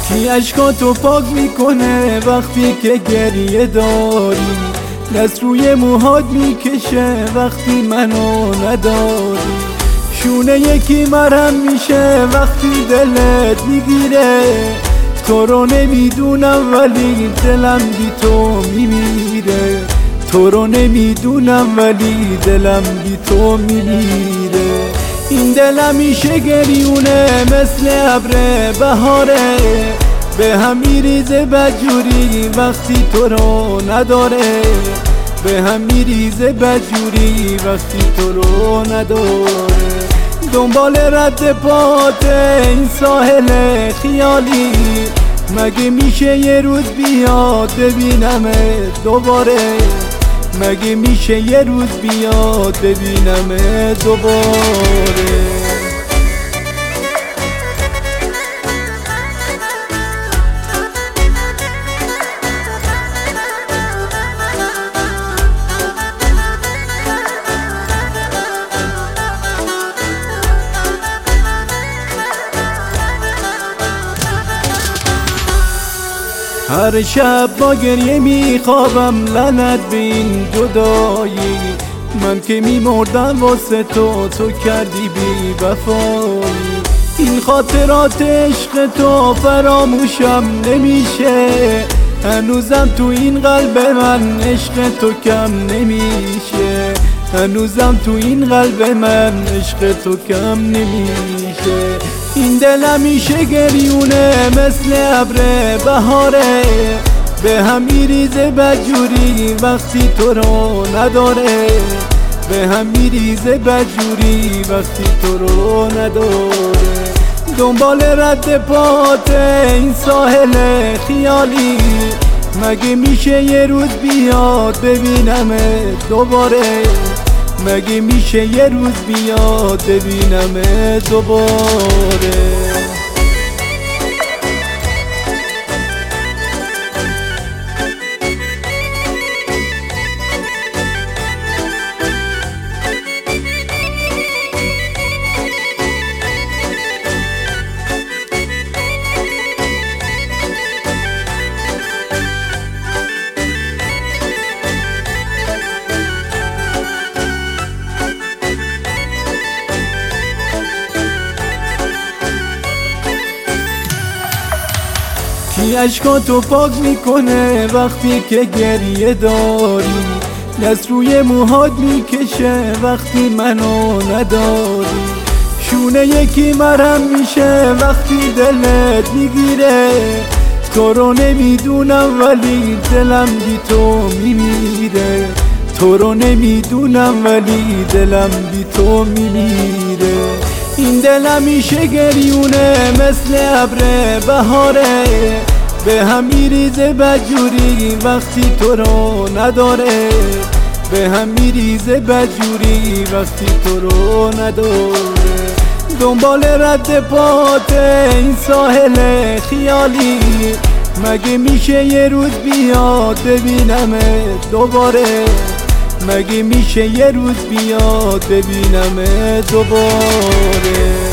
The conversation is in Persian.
کی اشکاتو پاک میکنه وقتی که گریه داری؟ دست روی موهات میکشه وقتی منو نداری. شونه یکی مرهم میشه وقتی دلت میگیره. تو رو نمیدونم ولی دلم بی تو میمیره. تو رو نمیدونم ولی دلم بی تو میمیره. این دلم میشه گریونه مثل ابر بهاره. به هم میریزه بدجوری وقتی تو رو نداره. به هم میریزه بدجوری وقتی تو رو نداره. دنبال رد پات این ساحل خیالی. مگه میشه یه روز بیاد ببینمت دوباره؟ مگه میشه یه روز بیاد ببینمت دوباره؟ هر شب با گریه میخوابم لعنت به این جدایی. من که میمردم واسه تو کردی بی وفایی. این خاطرات عشق تو فراموشم نمیشه. هنوزم تو این قلب من عشق تو کم نمیشه. هنوزم تو این قلب من عشق تو کم نمیشه. این دلم میشه گریونه مثل ابر بهاره. به هم میریزه بدجوری وقتی تو رو نداره. به هم میریزه بدجوری وقتی تو رو نداره. دنبال رد پات این ساحل خیالی. مگه میشه یه روز بیاد ببینمت دوباره؟ مگه میشه یه روز بیاد ببینمت دوباره؟ کی اشکاتو پاک میکنه وقتی که گریه داری؟ دست روی موهات میکشه وقتی منو نداری. شونه یکی مرهم میشه وقتی دلت میگیره. تو رو نمیدونم ولی دلم بی تو میمیره. تو رو نمیدونم ولی دلم بی تو میمیره. این دلم میشه گریونه مثل ابر بهاره. به هم میریزه بدجوری وقتی تو رو نداره. به هم میریزه بدجوری وقتی تو رو نداره. دنبال رد پات این ساحل خیالی. مگه میشه یه روز بیاد ببینمت دوباره؟ مگه میشه یه روز بیاد ببینمت دوباره؟